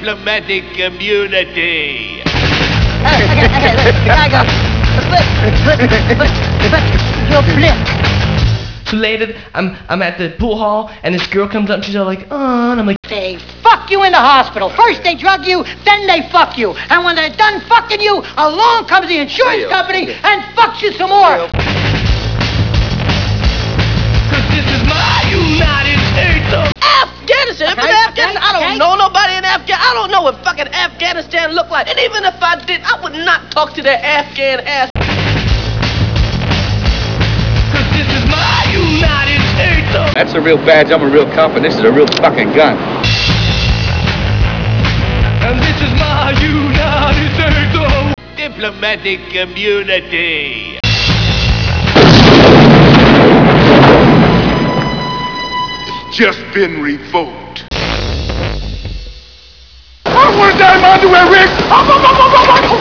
diplomatic community. Okay, the guy goes, but you're blick. Later, I'm at the pool hall, and this girl comes up and she's all like, oh, and I'm like, They fuck you in the hospital. First they drug you, then they fuck you. And when they're done fucking you, along comes the insurance company and fucks you some more. cause this is my United States of Afghanistan. From Afghanistan. I don't know nobody in Afghanistan. I don't know what fucking Afghanistan look like. And even if I did, I would not talk to their Afghan ass. cause this is my United States of That's a real badge. I'm a real cop, and this is a real fucking gun. and this is my United States of Diplomatic community. Just been revoked. I want that underwear, Rick.